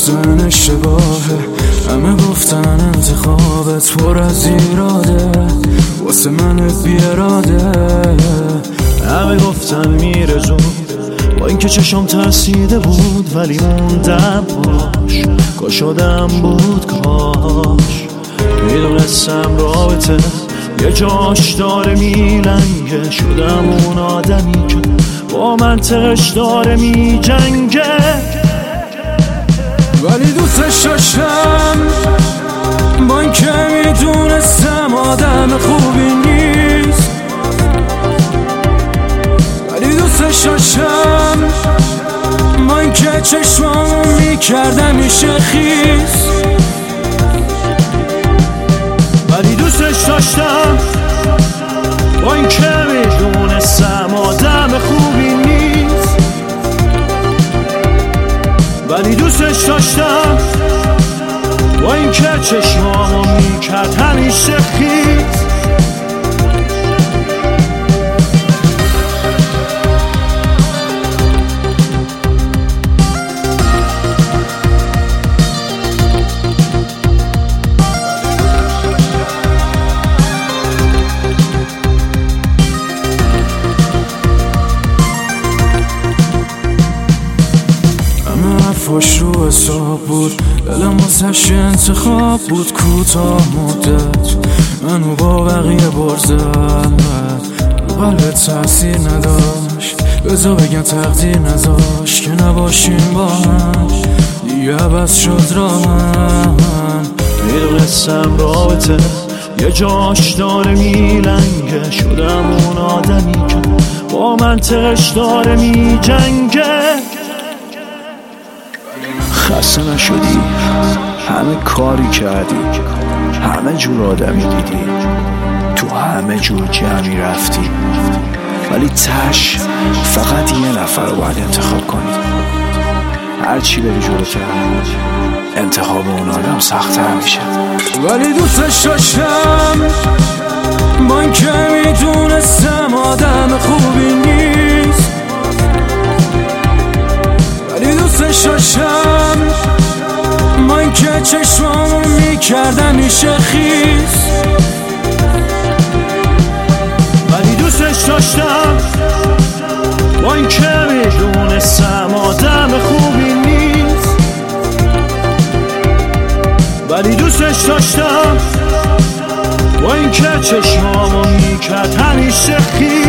گفتن اشتباهه، همه گفتن انتخابت پر از ایراده، واسه من بی اراده. همه گفتن میره زود، با اینکه چشم ترسیده بود ولی موندم باش. کاش آدم بود کاش میدونستم رابطه یه جاش داره میلنگه. شدم اون آدمی که با منطقش داره میجنگه، ولی دوستش داشتم با اینکه میدونستم آدم خوبی نیست. ولی دوستش داشتم با اینکه چشمامو میکردم میشه خیس. ولی دوستش داشتم با اینکه میدونستم آدم خوبی نیست. ولی دوستش داشتم با اینکه چشمامو میکرد همیشه خیس. حرفاش رو حساب بود، دلم واسش انتخاب بود. کوتاه مدت منو با بقیه برزد، قلب تاثیر نداشت. بذار بگم تقدیر نذاشت که نباشیم با هم، دیگه بس شد را من. میدونستم رابطه یه جاش داره میلنگه. شدم اون آدمی که با منطقش داره میجنگه. خسته نشدی؟ همه کاری کردی، همه جور آدمی دیدی، تو همه جور جمعی رفتی، ولی تش فقط یه نفر رو باید انتخاب کنی. هرچی بری جلوتر انتخاب اون آدم سخت‌تر میشه. ولی دوستش داشتم با اینکه میدونستم آدم خوبی نیست. ولی دوستش داشتم با اینکه چشمامو میکردم میشه خیس. ولی دوستش داشتم با اینکه میدونستم آدم خوبی نیست. ولی دوستش داشتم با اینکه چشمامو میکرد همیشه خیس.